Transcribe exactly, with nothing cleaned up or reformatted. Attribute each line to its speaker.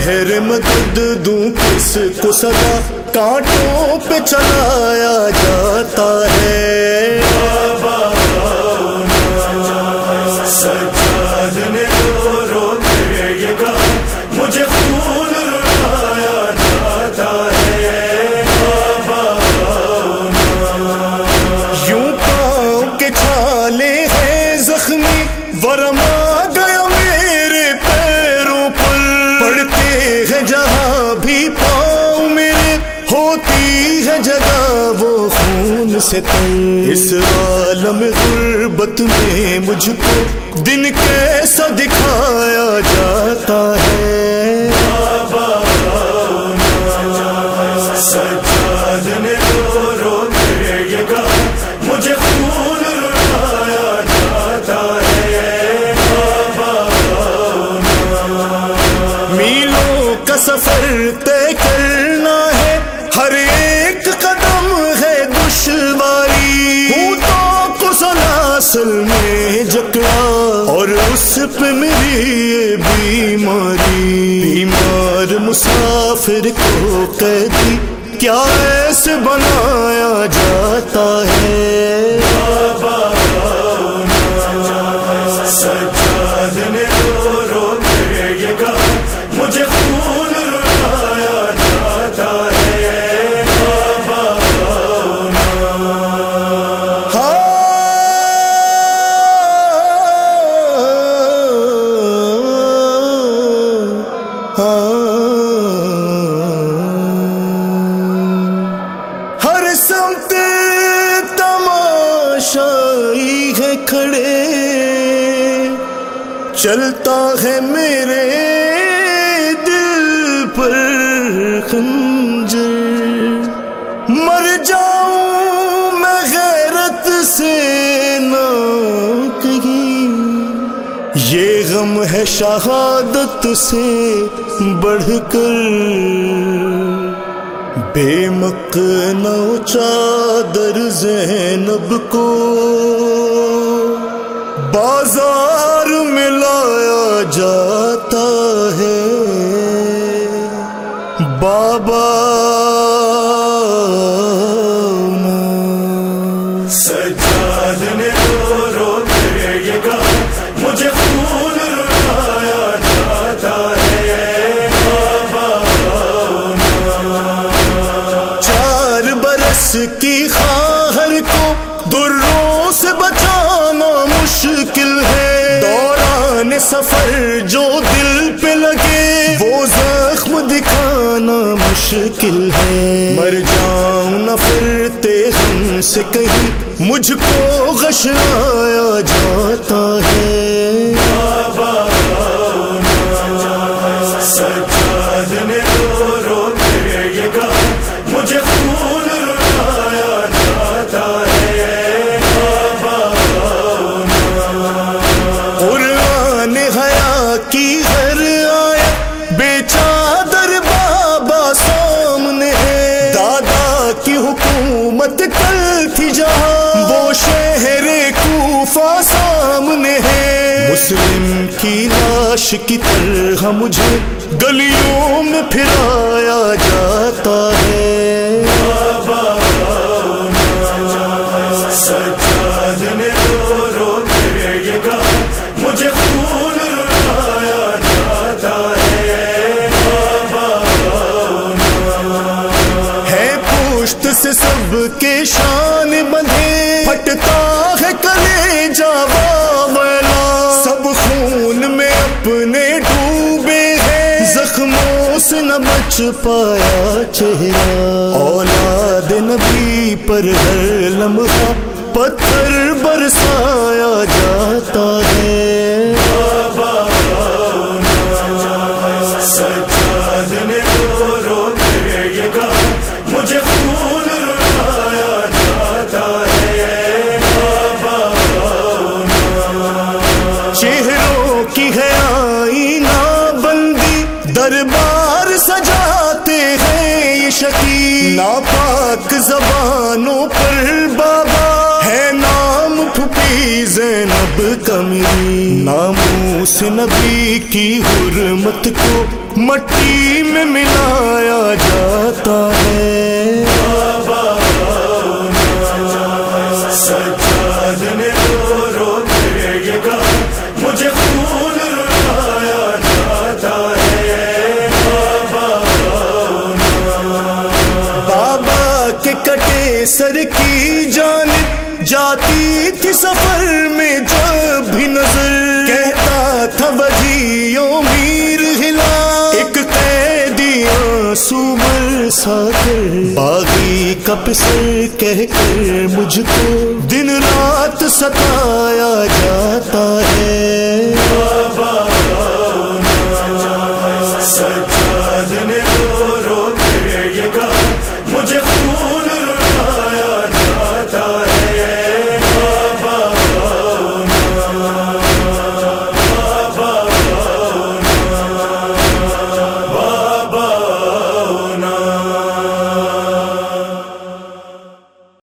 Speaker 1: بہر مدد دوں کس کو صدا، کانٹوں پہ چلایا جاتا ہے۔ سجاد نے رو رو کے یہ کہا مجھے خون رلایا جاتا ہے۔ یوں پاؤں کے چھالے ہیں زخمی، ورم آ گیا میرے پیروں پر، پڑتے ہیں جہاں بھی پاؤں میرے، ہوتی ہے جگہ وہ خون سے تر۔ اس عالم غربت میں مجھ کو دن کیسا دکھایا جاتا ہے۔ سجاد نے رو رو کے یہ کہا مجھے خون رلایا جاتا ہے۔ میلوں کا سفر طے کرنا ہے، ہر ایک قدم ہے دشواری، ہوں تو سلاسل میں جکڑا اور اس پہ میری یہ بیماری۔ بیمار مسافر کو قیدی کیا ایسے بنایا جاتا ہے۔ سجاد نے رو رو کے یہ کہا مجھے خون رلایا جاتا ہے۔ ہاں ہر سمت تماشائی ہے کھڑے، چلتا ہے میرے دل پر خنجر، مر جاؤں میں غیرت سے نہ کہیں، یہ غم ہے شہادت سے بڑھ کر، بے مقنع چادر زینب کو بازار میں لایا جاتا ہے۔ بابا سجاد نے رو رو کے یہ کہا مجھے خون رلایا جاتا ہے۔ چار برس کی خواہر کو دروں سے بچانا مشکل ہے، دوران سفر جو دل پہ لگے وہ زخم دکھانا مشکل ہے۔ مر جاؤں نہ پھرتے ہم سے کہیں، مجھ کو غش آیا جاتا ہے۔ سجاد نے رو رو کے یہ کہا مجھے خون رلایا جاتا ہے۔ قرآن حیا کی ہر آیت بے چادر بابا سامنے ہے، دادا کی حکومت کل تھی جہاں وہ شہر کوفہ سامنے ہے۔ مسلم کی لاش کی طرح مجھے گلیوں میں پھرایا جاتا ہے۔ سجاد نے رو رو کے یہ کہا مجھے خون رلایا جاتا ہے۔ ہے پشت سے سب کے شان بندھے، پھٹتا ہے کلیجہ واویلا، سب خون میں اپنے ڈوبے ہیں، زخموں سے نہ بچ پایا چہرہ، اولاد نبی پر ہر لمحہ پتھر برسایا جاتا ہے۔ سجاد نے رو رو کے یہ کہا مجھے خون رلایا جاتا ہے۔ چہروں کی ہے آئینہ بندی، دربار سجاتے ہیں یہ شکی، ناپاک زبانوں پر بابا ہے نام پی زینب کا میری، ناموس نبی کی حرمت کو مٹی میں ملایا جاتا ہے۔ سجاد نے رو رو کے یہ کہا مجھے خون رلایا جاتا ہے۔ بابا کے کٹے سر کی جانب جاتی تھی سفر میں جب بھی نظر، کہتا تھا وجیوں میر ہلا، ایک قیدی آنسو برسا کر، باغی کا پسر کہہ کر مجھ کو دن رات ستایا جا